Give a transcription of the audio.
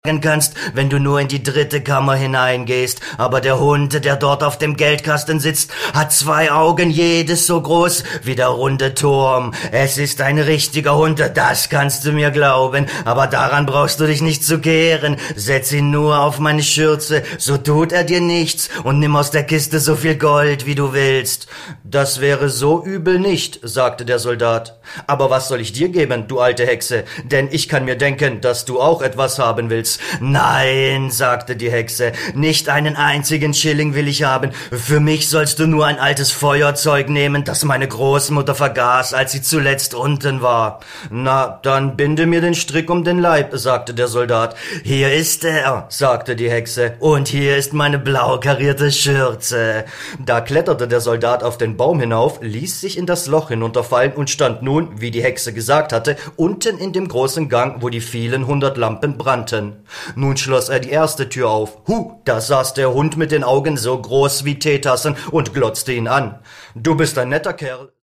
kannst, wenn du nur in die 3. Kammer hineingehst. Aber der Hund, der dort auf dem Geldkasten sitzt, hat 2 Augen, jedes so groß wie der runde Turm. Es ist ein richtiger Hund, das kannst du mir glauben. Aber daran brauchst du dich nicht zu kehren. Setz ihn nur auf meine Schürze, so tut er dir nichts, und nimm aus der Kiste so viel Gold, wie du willst. Das wäre so übel nicht, sagte der Soldat. Aber was soll ich dir geben, du alte Hexe? Denn ich kann mir denken, dass du auch etwas haben willst. Nein, sagte die Hexe, nicht einen einzigen Schilling will ich haben. Für mich sollst du nur ein altes Feuerzeug nehmen, das meine Großmutter vergaß, als sie zuletzt unten war. Na, dann binde mir den Strick um den Leib, sagte der Soldat. Hier ist er, sagte die Hexe, und hier ist meine blau karierte Schürze. Da kletterte der Soldat auf den Baum hinauf, ließ sich in das Loch hinunterfallen und stand nun, wie die Hexe gesagt hatte, unten in dem großen Gang, wo die vielen 100 Lampen brannten. Nun schloss er die erste Tür auf. Da saß der Hund mit den Augen so groß wie Teetassen und glotzte ihn an. »Du bist ein netter Kerl«,